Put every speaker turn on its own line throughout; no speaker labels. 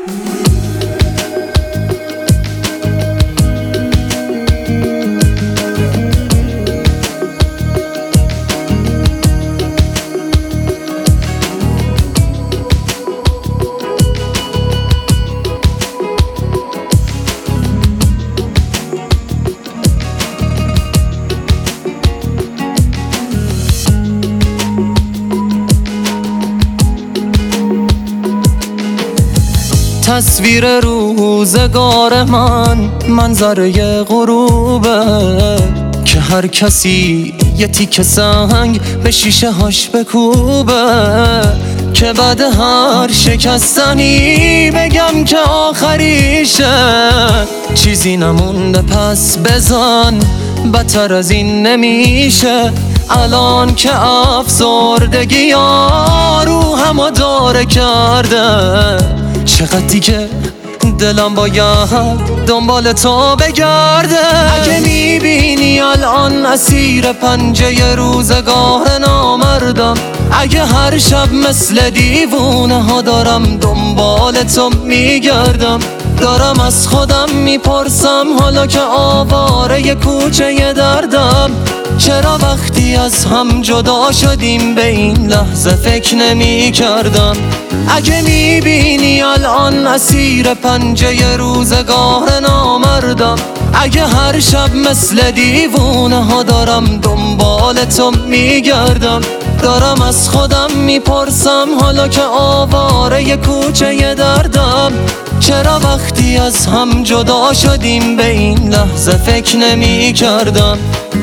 تصویر روزگار من منظره غروبه که هر کسی یه تیکه سنگ به شیشه هاش بکوبه که بعد هر شکستنی بگم که آخریشه. چیزی نمونده پس بزن، بدتر از این نمیشه. الان که افسردگی ها روحمو داره کرده، چقدر دیگه دلم باید دنبال تو بگرده. اگه میبینی الان اسیر پنجه روزگار نامردم، اگه هر شب مثل دیوونه ها دارم دنبال تو میگردم، دارم از خودم میپرسم حالا که آواره کوچه دردم، چرا وقتی از هم جدا شدیم به این لحظه فکر نمی کردم. اگه میبینی الان اسیر پنجه روزگار نامردم، اگه هر شب مثل دیوونه ها دارم دنبال تو میگردم، دارم از خودم میپرسم حالا که آواره کوچه دردم، چرا وقتی از هم جدا شدیم به این لحظه فکر نمی کردم.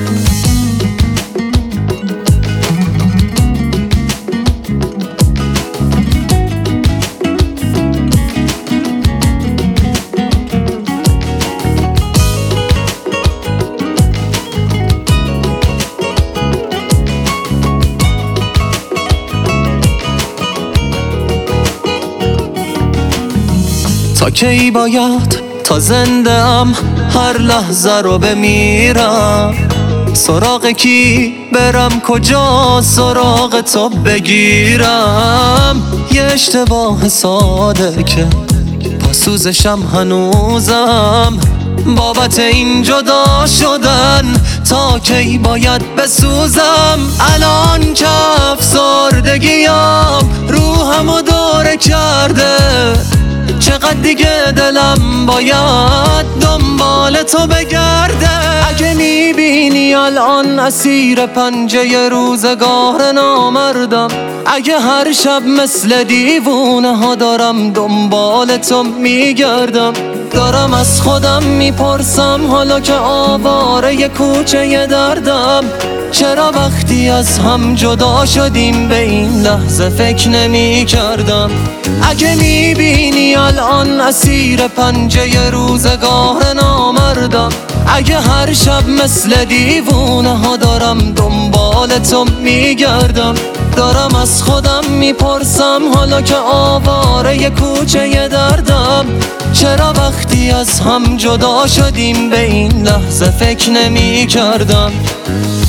تا کی باید تا زنده ام هر لحظه رو بمیرم؟ سراغ کی برم، کجا سراغ تو بگیرم؟ یه اشتباه ساده که پاسوزشم هنوزم، بابت این جدا شدن تا کی باید بسوزم؟ الان که افسردگیم روحمو داره کرده، چقدر دیگه دلم باید دنبال تو بگرده. اگه میبینی الان اسیر پنجه روزگار نامردم، اگه هر شب مثل دیوونه ها دارم دنبال تو میگردم، دارم از خودم میپرسم حالا که آواره کوچه دردم، چرا وقتی از هم جدا شدیم به این لحظه فکر نمی کردم. اگه میبینی الان اسیر پنجه روزگار نامردم، اگه هر شب مثل دیوونه ها دارم دنبال تو میگردم، دارم از خودم میپرسم حالا که آواره کوچه دردم، چرا وقتی از هم جدا شدیم به این لحظه فکر نمی کردم.